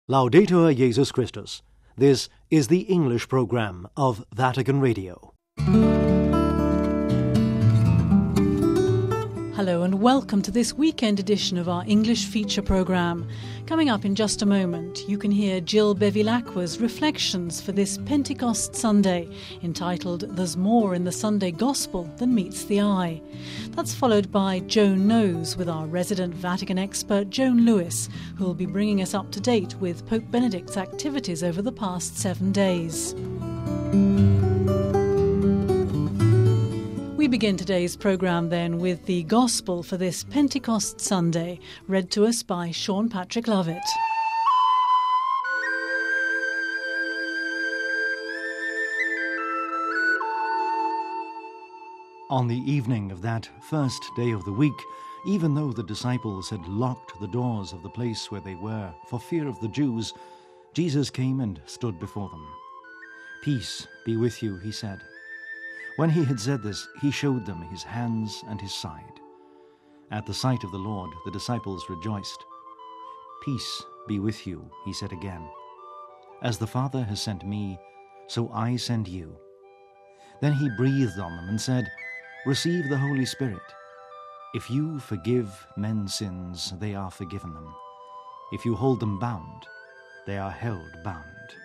Laudetur Jesus Christus. This is the English program of Vatican Radio. Hello and welcome to this weekend edition of our English feature programme. Coming up in just a moment, you can hear Jill Bevilacqua's reflections for this Pentecost Sunday, entitled There's More in the Sunday Gospel Than Meets the Eye. That's followed by Joan Knows with our resident Vatican expert Joan Lewis, who will be bringing us up to date with Pope Benedict's activities over the past 7 days. We begin today's programme then with the Gospel for this Pentecost Sunday, read to us by Sean Patrick Lovett. On the evening of that first day of the week, even though the disciples had locked the doors of the place where they were for fear of the Jews, Jesus came and stood before them. "Peace be with you," he said. When he had said this, he showed them his hands and his side. At the sight of the Lord, the disciples rejoiced. "Peace be with you," he said again. "As the Father has sent me, so I send you." Then he breathed on them and said, "Receive the Holy Spirit. If you forgive men's sins, they are forgiven them. If you hold them bound, they are held bound."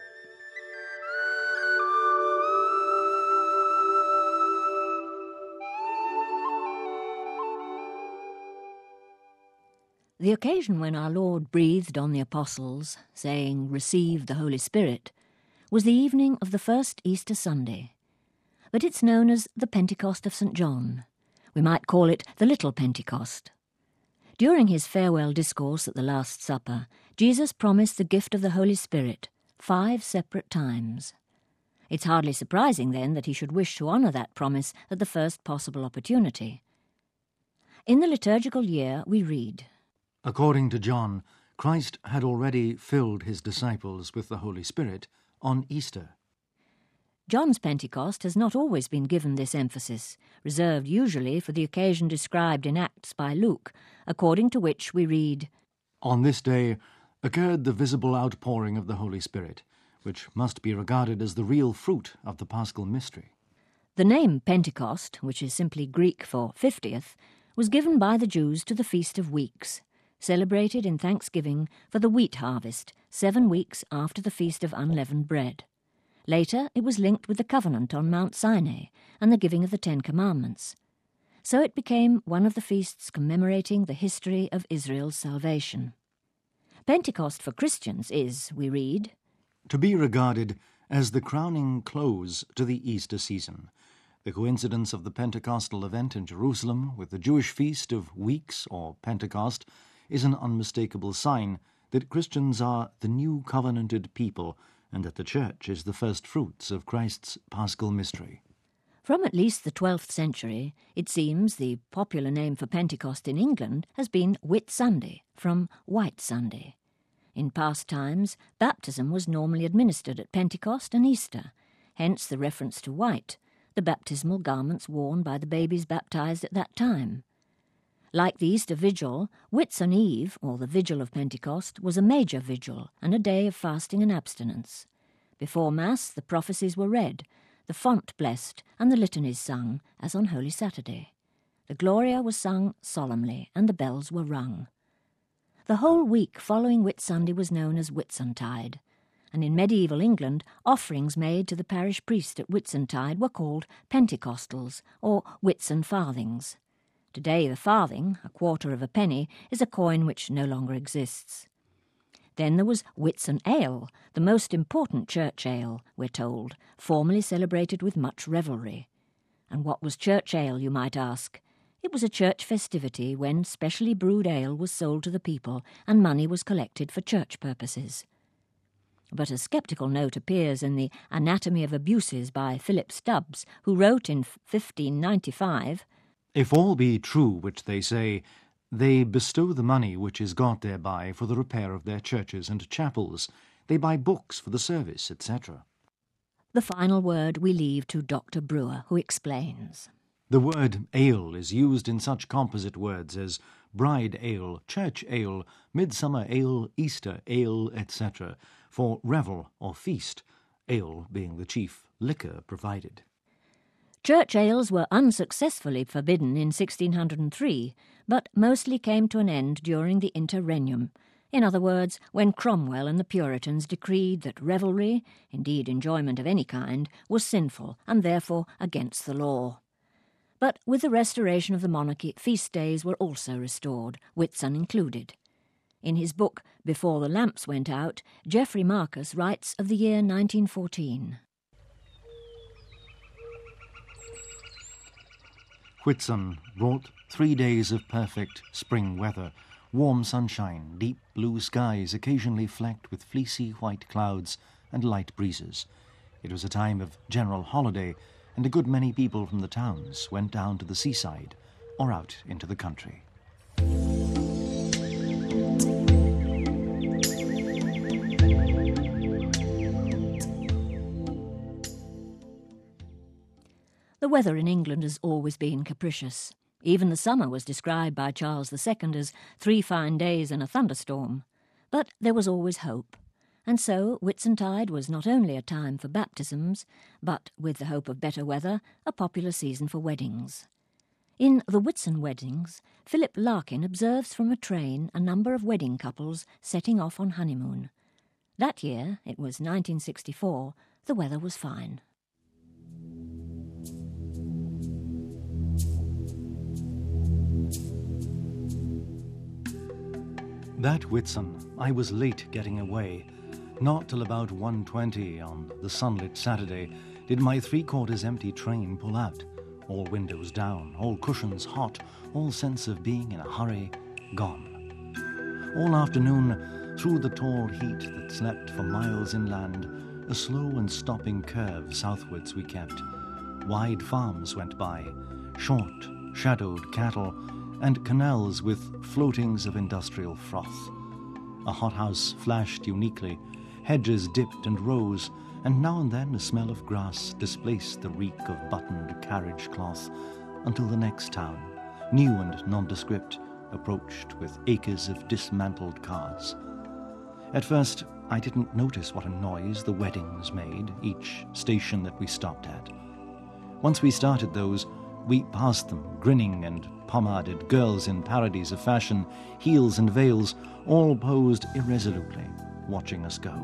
The occasion when our Lord breathed on the apostles, saying, "Receive the Holy Spirit," was the evening of the first Easter Sunday. But it's known as the Pentecost of St. John. We might call it the Little Pentecost. During his farewell discourse at the Last Supper, Jesus promised the gift of the Holy Spirit 5 separate times. It's hardly surprising, then, that he should wish to honour that promise at the first possible opportunity. In the liturgical year we read, According to John, Christ had already filled his disciples with the Holy Spirit on Easter. John's Pentecost has not always been given this emphasis, reserved usually for the occasion described in Acts by Luke, according to which we read, On this day occurred the visible outpouring of the Holy Spirit, which must be regarded as the real fruit of the Paschal mystery. The name Pentecost, which is simply Greek for 50th, was given by the Jews to the Feast of Weeks, celebrated in thanksgiving for the wheat harvest 7 weeks after the Feast of Unleavened Bread. Later it was linked with the covenant on Mount Sinai and the giving of the 10 Commandments. So it became one of the feasts commemorating the history of Israel's salvation. Pentecost for Christians is, we read, to be regarded as the crowning close to the Easter season. The coincidence of the Pentecostal event in Jerusalem with the Jewish feast of Weeks, or Pentecost, is an unmistakable sign that Christians are the new covenanted people and that the Church is the first fruits of Christ's Paschal mystery. From at least the 12th century, it seems the popular name for Pentecost in England has been Whit Sunday, from White Sunday. In past times, baptism was normally administered at Pentecost and Easter, hence the reference to white, the baptismal garments worn by the babies baptized at that time. Like the Easter Vigil, Whitsun Eve, or the Vigil of Pentecost, was a major vigil and a day of fasting and abstinence. Before Mass, the prophecies were read, the font blessed, and the litanies sung, as on Holy Saturday. The Gloria was sung solemnly, and the bells were rung. The whole week following Whitsunday was known as Whitsuntide, and in medieval England, offerings made to the parish priest at Whitsuntide were called Pentecostals, or Whitsun farthings. Today the farthing, a quarter of a penny, is a coin which no longer exists. Then there was Whitsun Ale, the most important church ale, we're told, formerly celebrated with much revelry. And what was church ale, you might ask? It was a church festivity when specially brewed ale was sold to the people and money was collected for church purposes. But a sceptical note appears in the Anatomy of Abuses by Philip Stubbs, who wrote in 1595, If all be true which they say, they bestow the money which is got thereby for the repair of their churches and chapels. They buy books for the service, etc. The final word we leave to Dr. Brewer, who explains. The word ale is used in such composite words as bride ale, church ale, midsummer ale, Easter ale, etc., for revel or feast, ale being the chief liquor provided. Church ales were unsuccessfully forbidden in 1603, but mostly came to an end during the interregnum. In other words, when Cromwell and the Puritans decreed that revelry, indeed enjoyment of any kind, was sinful and therefore against the law. But with the restoration of the monarchy, feast days were also restored, Whitsun included. In his book Before the Lamps Went Out, Geoffrey Marcus writes of the year 1914. Whitsun brought 3 days of perfect spring weather, warm sunshine, deep blue skies occasionally flecked with fleecy white clouds and light breezes. It was a time of general holiday, and a good many people from the towns went down to the seaside or out into the country. The weather in England has always been capricious. Even the summer was described by Charles II as 3 fine days and a thunderstorm. But there was always hope. And so Whitsuntide was not only a time for baptisms, but, with the hope of better weather, a popular season for weddings. In The Whitsun Weddings, Philip Larkin observes from a train a number of wedding couples setting off on honeymoon. That year, it was 1964, the weather was fine. That Whitsun, I was late getting away. Not till about 1:20 on the sunlit Saturday did my 3/4 empty train pull out. All windows down, all cushions hot, all sense of being in a hurry gone. All afternoon, through the tall heat that slept for miles inland, a slow and stopping curve southwards we kept. Wide farms went by, short, shadowed cattle, and canals with floatings of industrial froth. A hothouse flashed uniquely, hedges dipped and rose, and now and then a smell of grass displaced the reek of buttoned carriage cloth, until the next town, new and nondescript, approached with acres of dismantled cars. At first, I didn't notice what a noise the weddings made, each station that we stopped at. Once we started those, we passed them, grinning and pomaded, girls in parodies of fashion, heels and veils, all posed irresolutely, watching us go.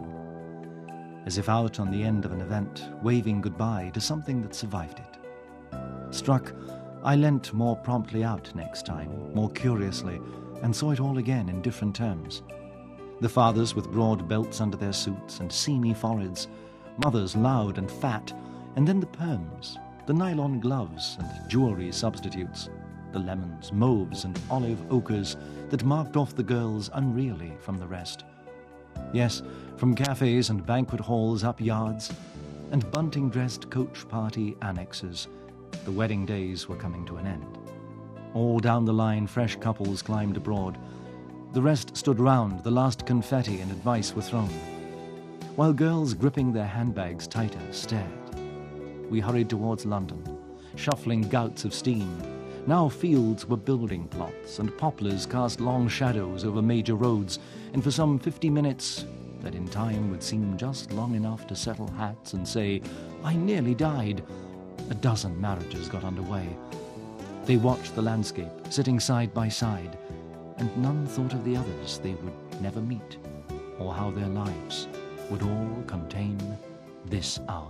As if out on the end of an event, waving goodbye to something that survived it. Struck, I leant more promptly out next time, more curiously, and saw it all again in different terms. The fathers with broad belts under their suits and seamy foreheads, mothers loud and fat, and then the perms, the nylon gloves and jewellery substitutes, the lemons, mauves and olive ochres that marked off the girls unreally from the rest. Yes, from cafes and banquet halls up yards, and bunting-dressed coach party annexes, the wedding days were coming to an end. All down the line fresh couples climbed abroad. The rest stood round, the last confetti and advice were thrown, while girls gripping their handbags tighter stared. We hurried towards London, shuffling gouts of steam. Now fields were building plots, and poplars cast long shadows over major roads, and for some 50 minutes, that in time would seem just long enough to settle hats and say, "I nearly died," a dozen marriages got underway. They watched the landscape, sitting side by side, and none thought of the others they would never meet, or how their lives would all contain this hour.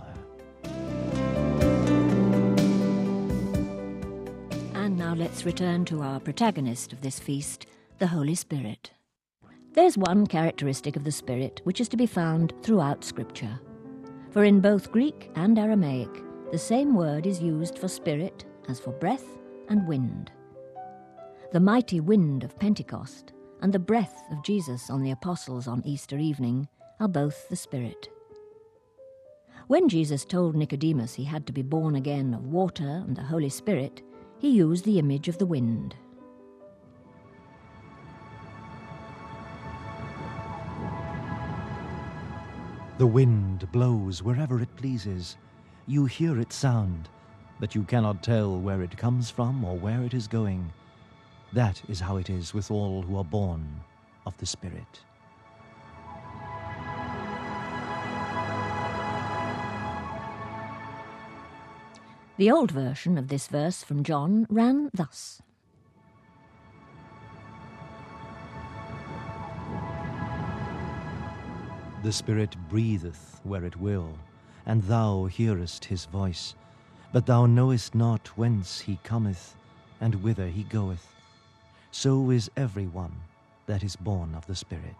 And now let's return to our protagonist of this feast, the Holy Spirit. There's one characteristic of the Spirit which is to be found throughout Scripture. For in both Greek and Aramaic, the same word is used for spirit as for breath and wind. The mighty wind of Pentecost and the breath of Jesus on the apostles on Easter evening are both the Spirit. When Jesus told Nicodemus he had to be born again of water and the Holy Spirit, he used the image of the wind. The wind blows wherever it pleases. You hear its sound, but you cannot tell where it comes from or where it is going. That is how it is with all who are born of the Spirit. The old version of this verse from John ran thus. The Spirit breatheth where it will, and thou hearest his voice, but thou knowest not whence he cometh, and whither he goeth. So is every one that is born of the Spirit.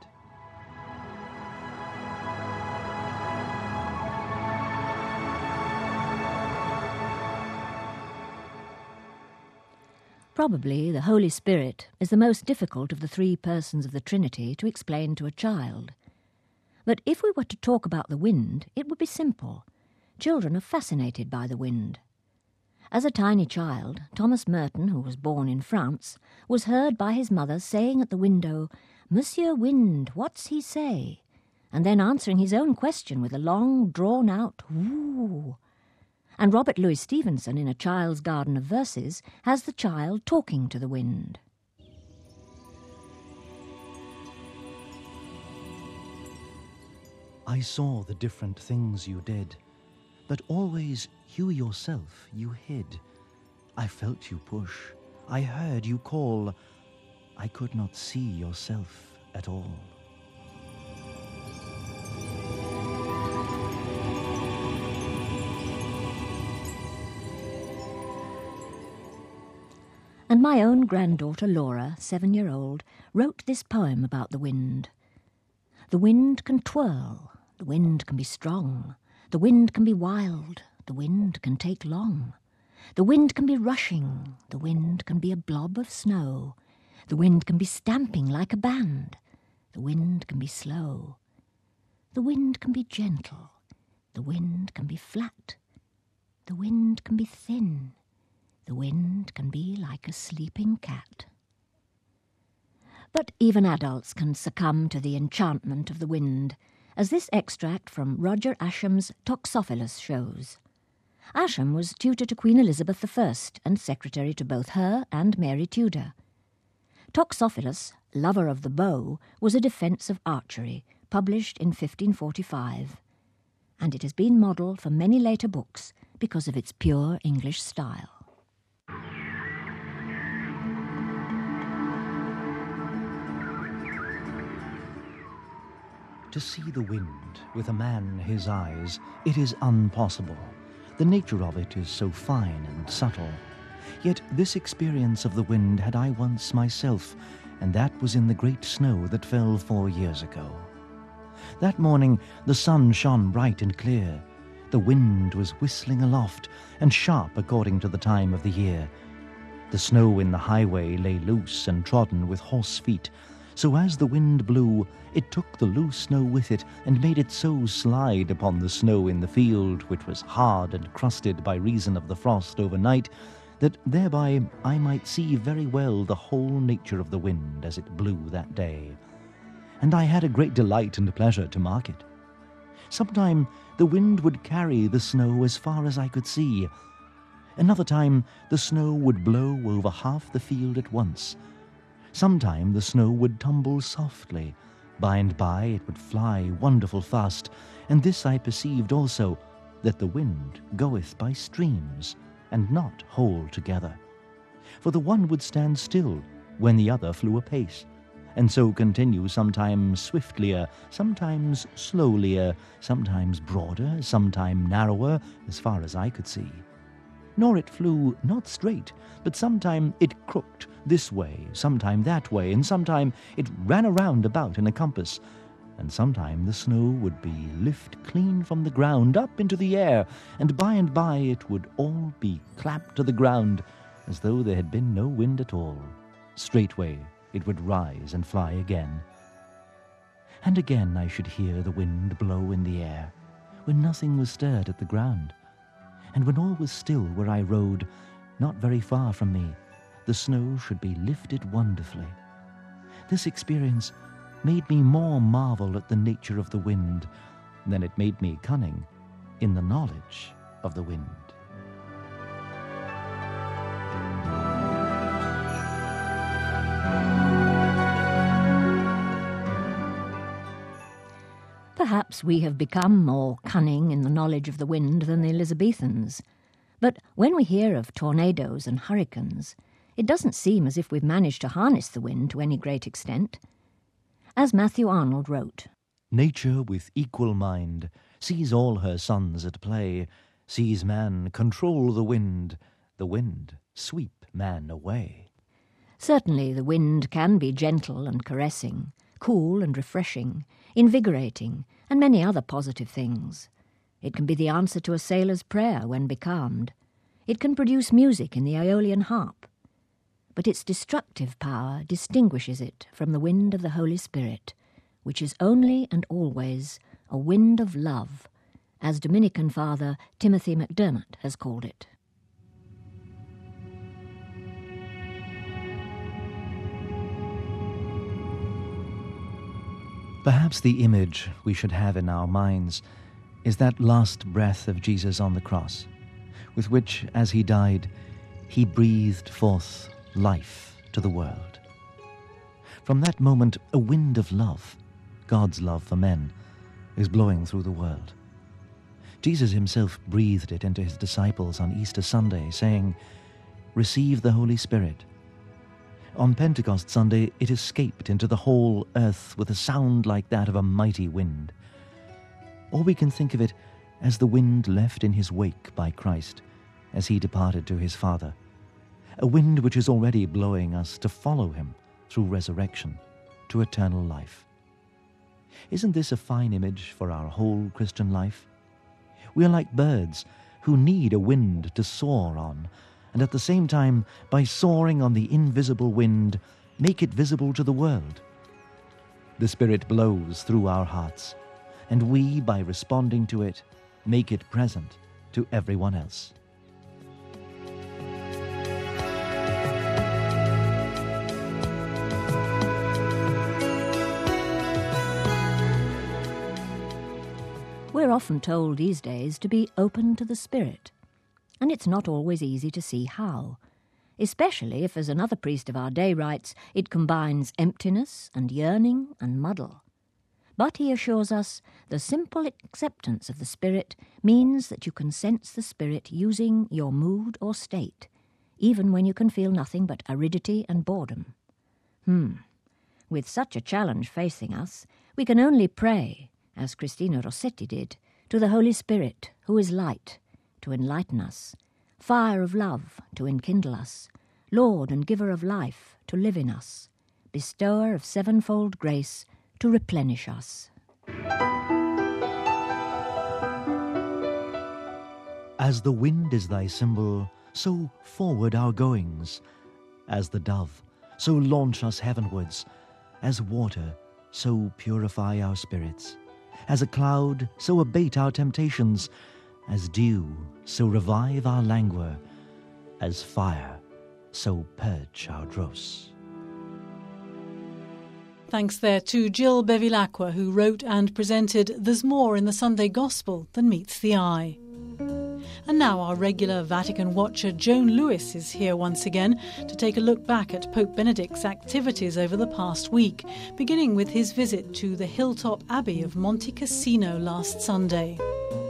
Probably the Holy Spirit is the most difficult of the three persons of the Trinity to explain to a child. But if we were to talk about the wind, it would be simple. Children are fascinated by the wind. As a tiny child, Thomas Merton, who was born in France, was heard by his mother saying at the window, "Monsieur Wind, what's he say?" and then answering his own question with a long, drawn-out "whoo." And Robert Louis Stevenson, in A Child's Garden of Verses, has the child talking to the wind. I saw the different things you did, but always you yourself you hid. I felt you push, I heard you call. I could not see yourself at all. And my own granddaughter Laura, 7-year-old, wrote this poem about the wind. The wind can twirl, the wind can be strong, the wind can be wild, the wind can take long. The wind can be rushing, the wind can be a blob of snow. The wind can be stamping like a band, the wind can be slow. The wind can be gentle, the wind can be flat, the wind can be thin. The wind can be like a sleeping cat. But even adults can succumb to the enchantment of the wind, as this extract from Roger Ascham's Toxophilus shows. Ascham was tutor to Queen Elizabeth I and secretary to both her and Mary Tudor. Toxophilus, lover of the bow, was a defence of archery, published in 1545, and it has been model for many later books because of its pure English style. To see the wind with a man his eyes, it is impossible. The nature of it is so fine and subtle. Yet this experience of the wind had I once myself, and that was in the great snow that fell 4 years ago. That morning the sun shone bright and clear. The wind was whistling aloft, and sharp according to the time of the year. The snow in the highway lay loose and trodden with horse feet, so as the wind blew, it took the loose snow with it, and made it so slide upon the snow in the field, which was hard and crusted by reason of the frost overnight, that thereby I might see very well the whole nature of the wind as it blew that day. And I had a great delight and pleasure to mark it. Sometime the wind would carry the snow as far as I could see. Another time the snow would blow over half the field at once. Sometime the snow would tumble softly. By and by it would fly wonderful fast, and this I perceived also, that the wind goeth by streams, and not whole together. For the one would stand still, when the other flew apace, and so continue sometimes swiftlier, sometimes slowlier, sometimes broader, sometime narrower, as far as I could see. Nor it flew not straight, but sometime it crooked this way, sometime that way, and sometime it ran around about in a compass, and sometime the snow would be lift clean from the ground up into the air, and by it would all be clapped to the ground, as though there had been no wind at all. Straightway it would rise and fly again. And again I should hear the wind blow in the air, when nothing was stirred at the ground. And when all was still where I rode, not very far from me, the snow should be lifted wonderfully. This experience made me more marvel at the nature of the wind than it made me cunning in the knowledge of the wind. Perhaps we have become more cunning in the knowledge of the wind than the Elizabethans. But when we hear of tornadoes and hurricanes, it doesn't seem as if we've managed to harness the wind to any great extent. As Matthew Arnold wrote, "Nature with equal mind sees all her sons at play, sees man control the wind sweep man away." Certainly the wind can be gentle and caressing, cool and refreshing, invigorating, and many other positive things. It can be the answer to a sailor's prayer when becalmed. It can produce music in the Aeolian harp. But its destructive power distinguishes it from the wind of the Holy Spirit, which is only and always a wind of love, as Dominican Father Timothy McDermott has called it. Perhaps the image we should have in our minds is that last breath of Jesus on the cross, with which, as he died, he breathed forth life to the world. From that moment, a wind of love, God's love for men, is blowing through the world. Jesus himself breathed it into his disciples on Easter Sunday, saying, "Receive the Holy Spirit." On Pentecost Sunday, it escaped into the whole earth with a sound like that of a mighty wind. Or we can think of it as the wind left in his wake by Christ as he departed to his Father, a wind which is already blowing us to follow him through resurrection to eternal life. Isn't this a fine image for our whole Christian life? We are like birds who need a wind to soar on, and at the same time, by soaring on the invisible wind, make it visible to the world. The Spirit blows through our hearts, and we, by responding to it, make it present to everyone else. We're often told these days to be open to the Spirit, and it's not always easy to see how, especially if, as another priest of our day writes, it combines emptiness and yearning and muddle. But he assures us the simple acceptance of the Spirit means that you can sense the Spirit using your mood or state, even when you can feel nothing but aridity and boredom. With such a challenge facing us, we can only pray, as Christina Rossetti did, to the Holy Spirit, who is light, to enlighten us, fire of love, to enkindle us, Lord and giver of life, to live in us, bestower of sevenfold grace, to replenish us. As the wind is thy symbol, so forward our goings. As the dove, so launch us heavenwards. As water, so purify our spirits. As a cloud, so abate our temptations. As dew, so revive our languor. As fire, so purge our dross. Thanks there to Jill Bevilacqua, who wrote and presented There's More in the Sunday Gospel Than Meets the Eye. And now our regular Vatican watcher Joan Lewis is here once again to take a look back at Pope Benedict's activities over the past week, beginning with his visit to the Hilltop Abbey of Monte Cassino last Sunday.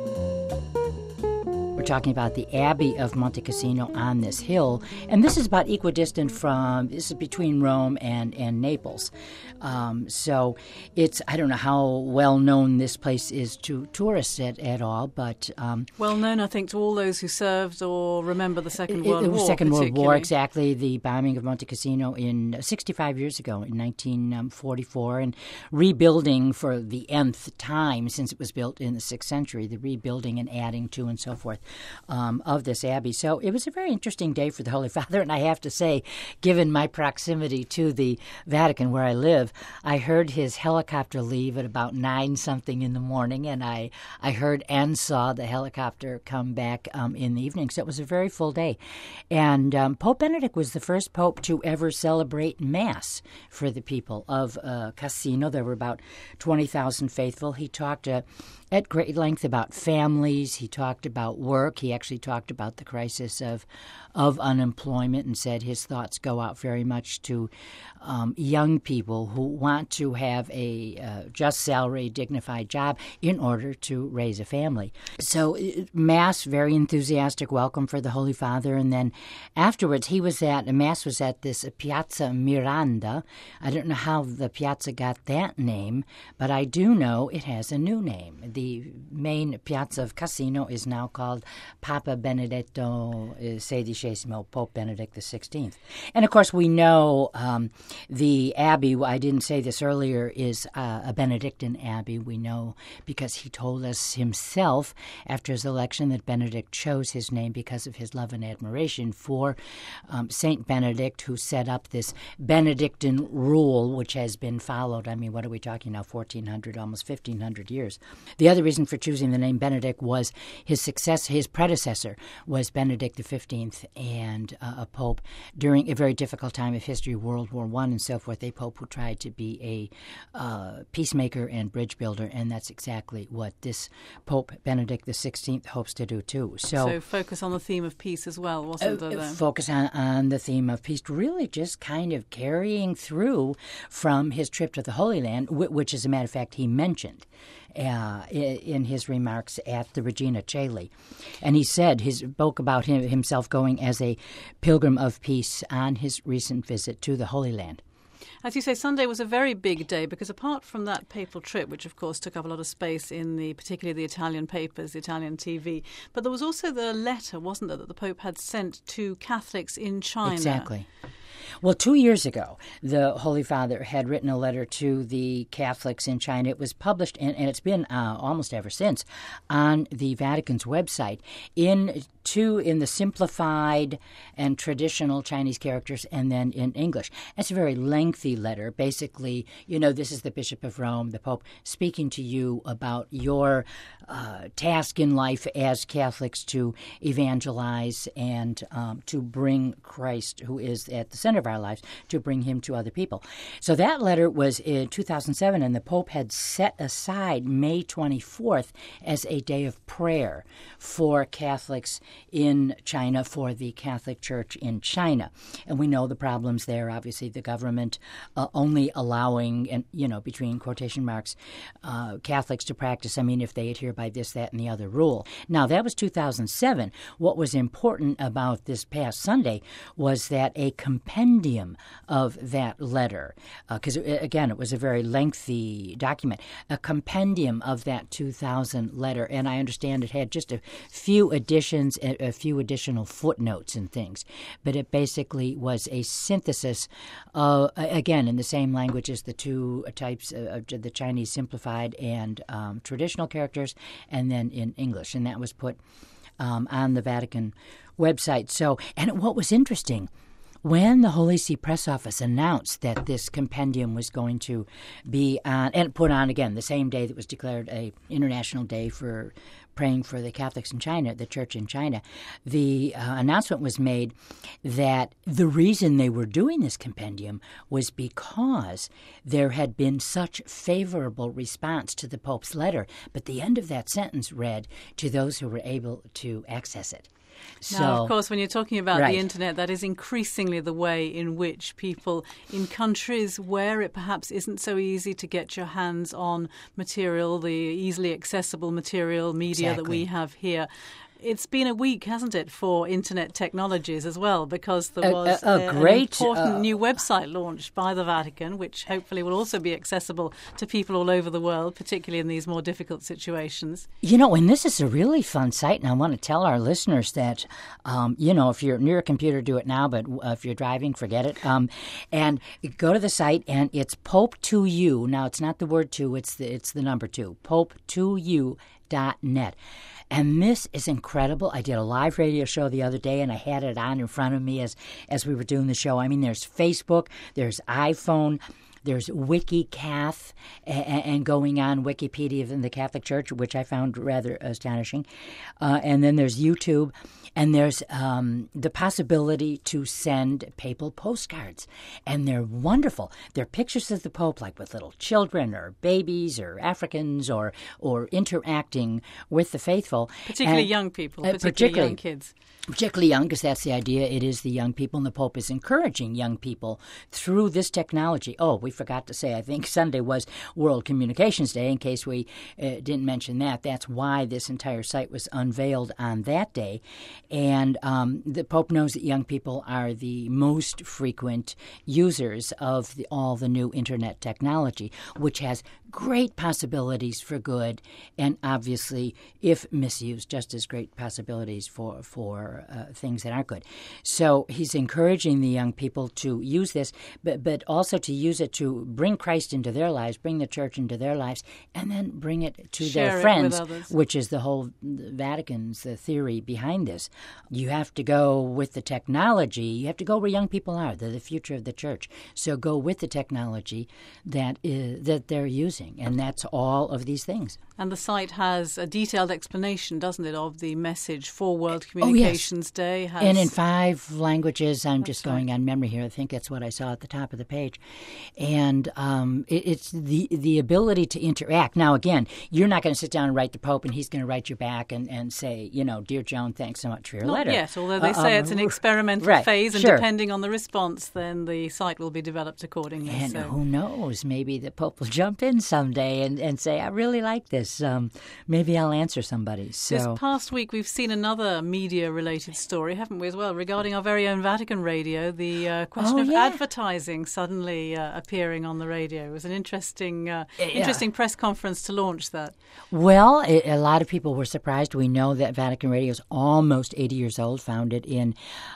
We're talking about the Abbey of Monte Cassino on this hill, and this is about equidistant this is between Rome and Naples. So it's, I don't know how well known this place is to tourists at all, but... well known, I think, to all those who served or remember the Second World War. Second World War, exactly. The bombing of Monte Cassino 65 years ago, in 1944, and rebuilding for the nth time since it was built in the 6th century, the rebuilding and adding to and so forth. Of this abbey. So it was a very interesting day for the Holy Father, and I have to say, given my proximity to the Vatican where I live, I heard his helicopter leave at about 9-something in the morning, and I heard and saw the helicopter come back in the evening. So it was a very full day. And Pope Benedict was the first pope to ever celebrate Mass for the people of Cassino. There were about 20,000 faithful. He talked at great length about families. He talked about work. work. He actually talked about the crisis of unemployment and said his thoughts go out very much to young people who want to have a just salary, dignified job in order to raise a family. So Mass, very enthusiastic welcome for the Holy Father. And then afterwards, Mass was at this Piazza Miranda. I don't know how the piazza got that name, but I do know it has a new name. The main piazza of Cassino is now called Papa Benedetto XVI, Pope Benedict XVI. And of course, we know the abbey, I didn't say this earlier, is a Benedictine abbey. We know because he told us himself after his election that Benedict chose his name because of his love and admiration for Saint Benedict, who set up this Benedictine rule, which has been followed. I mean, what are we talking now, 1,400, almost 1,500 years. The other reason for choosing the name Benedict was his predecessor was Benedict XV, and a pope during a very difficult time of history, World War I and so forth, a pope who tried to be a peacemaker and bridge builder, and that's exactly what this Pope Benedict XVI hopes to do too. So focus on the theme of peace as well, wasn't there? Focus on the theme of peace, really just kind of carrying through from his trip to the Holy Land, which, as a matter of fact, he mentioned in his remarks at the Regina Coeli. And he spoke about himself going as a pilgrim of peace on his recent visit to the Holy Land. As you say, Sunday was a very big day because apart from that papal trip, which of course took up a lot of space in particularly the Italian papers, the Italian TV, but there was also the letter, wasn't there, that the Pope had sent to Catholics in China? Exactly. Well, 2 years ago, the Holy Father had written a letter to the Catholics in China. It was published, and it's been almost ever since, on the Vatican's website in the simplified and traditional Chinese characters and then in English. It's a very lengthy letter. Basically, this is the Bishop of Rome, the Pope, speaking to you about your task in life as Catholics to evangelize and to bring Christ, who is at the center of our lives, to bring him to other people. So that letter was in 2007, and the Pope had set aside May 24th as a day of prayer for Catholics in China, for the Catholic Church in China. And we know the problems there. Obviously, the government only allowing, and between quotation marks, Catholics to practice, if they adhere by this, that, and the other rule. Now, that was 2007. What was important about this past Sunday was that a compendium of that letter, because, again, it was a very lengthy document, a compendium of that 2000 letter, and I understand it had just a few additions, a few additional footnotes and things, but it basically was a synthesis, again, in the same language as the two types of the Chinese simplified and traditional characters, and then in English, and that was put on the Vatican website. So, and what was interesting, when the Holy See Press Office announced that this compendium was going to be on, and put on again the same day that was declared a international day for praying for the Catholics in China, the Church in China, the announcement was made that the reason they were doing this compendium was because there had been such favorable response to the Pope's letter. But the end of that sentence read, "to those who were able to access it." Now, of course, when you're talking about right. the internet, that is increasingly the way in which people in countries where it perhaps isn't so easy to get your hands on material, the easily accessible material, media exactly. that we have here. It's been a week, hasn't it, for internet technologies as well, because there was an important new website launched by the Vatican, which hopefully will also be accessible to people all over the world, particularly in these more difficult situations. And this is a really fun site, and I want to tell our listeners that, if you're near a computer, do it now, but if you're driving, forget it. And go to the site, and it's Pope2U. Now, it's not the word two, it's the number 2, Pope2U.net. And this is incredible. I did a live radio show the other day, and I had it on in front of me as we were doing the show. There's Facebook, there's iPhone, There's WikiCath and going on Wikipedia in the Catholic Church, which I found rather astonishing. And then there's YouTube. And there's the possibility to send papal postcards. And they're wonderful. They're pictures of the Pope, like with little children or babies or Africans or interacting with the faithful. Particularly young people, particularly young kids. Particularly young, because that's the idea. It is the young people, and the Pope is encouraging young people through this technology. Oh, we forgot to say, I think Sunday was World Communications Day, in case we didn't mention that. That's why this entire site was unveiled on that day. And the Pope knows that young people are the most frequent users of all the new Internet technology, which has great possibilities for good, and obviously, if misused, just as great possibilities for things that aren't good. So he's encouraging the young people to use this, but also to use it to bring Christ into their lives, bring the church into their lives, and then bring it to their friends, which is the whole Vatican's theory behind this. You have to go with the technology. You have to go where young people are. They're the future of the church. So go with the technology that they're using, and that's all of these things. And the site has a detailed explanation, doesn't it, of the message for World Communications Day. And in 5 languages. I'm just going on memory here. I think that's what I saw at the top of the page. And it's the ability to interact. Now, again, you're not going to sit down and write the Pope, and he's going to write you back and say, Dear Joan, thanks so much for your letter. Not yet, although they say it's an experimental phase, and depending on the response, then the site will be developed accordingly. And who knows? Maybe the Pope will jump in someday and say, I really like this. Maybe I'll answer somebody. So. This past week, we've seen another media-related story, haven't we, as well, regarding our very own Vatican Radio, the question of advertising suddenly appearing on the radio. It was an interesting press conference to launch that. Well, a lot of people were surprised. We know that Vatican Radio is almost 80 years old, founded in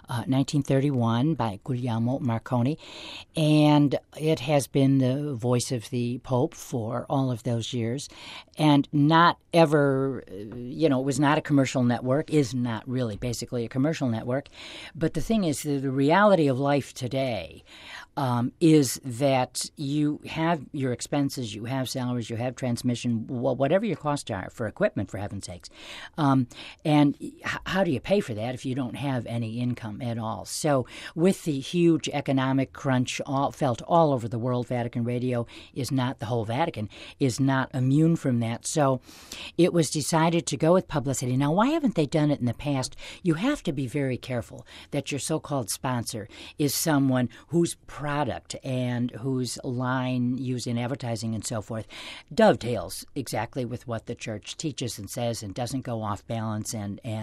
1931 by Guglielmo Marconi, and it has been the voice of the Pope for all of those years, and not ever, it was not a commercial network, is not really basically a commercial network. But the thing is, the reality of life today is that you have your expenses, you have salaries, you have transmission, whatever your costs are for equipment, for heaven's sakes. And how do you pay for that if you don't have any income at all? So with the huge economic crunch felt all over the world, Vatican Radio is not, the whole Vatican is not immune from that. So it was decided to go with publicity. Now, why haven't they done it in the past? You have to be very careful that your so-called sponsor is someone whose product and whose line used in advertising and so forth dovetails exactly with what the church teaches and says and doesn't go off balance.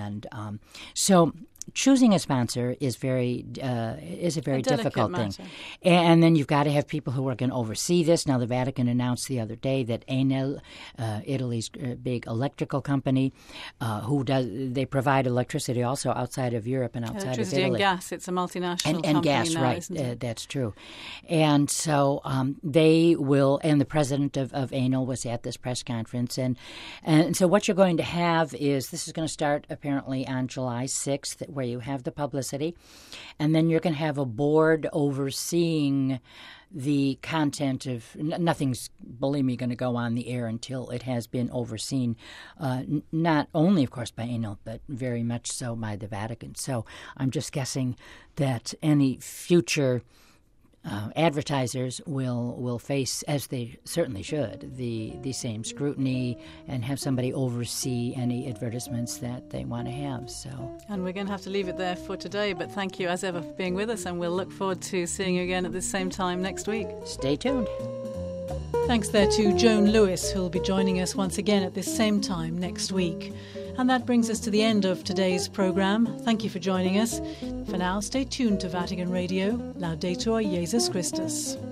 So choosing a sponsor is a very difficult thing. And then you've got to have people who are going to oversee this. Now, the Vatican announced the other day that Enel, Italy's big electrical company, they provide electricity also outside of Europe and outside of Italy. Electricity and gas. It's a multinational company and gas, now, right? Isn't it? That's true. And so they will. And the president of Enel was at this press conference, and so what you're going to have is, this is going to start apparently on July 6th. Where you have the publicity, and then you're going to have a board overseeing the content of nothing's, believe me, going to go on the air until it has been overseen, not only, of course, by Enel, but very much so by the Vatican. So I'm just guessing that any future advertisers will face, as they certainly should, the same scrutiny and have somebody oversee any advertisements that they want to have. And we're going to have to leave it there for today, but thank you as ever for being with us, and we'll look forward to seeing you again at this same time next week. Stay tuned. Thanks there to Joan Lewis, who'll be joining us once again at this same time next week. And that brings us to the end of today's programme. Thank you for joining us. For now, stay tuned to Vatican Radio. Laudetur Jesus Christus.